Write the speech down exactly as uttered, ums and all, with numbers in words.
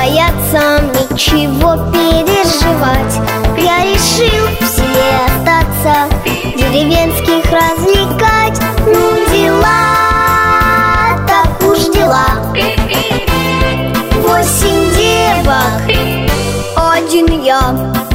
бояться, ничего переживать. Я решил в селе остаться, деревенских развлекать. Ну дела, так уж дела. Восемь девок, один я.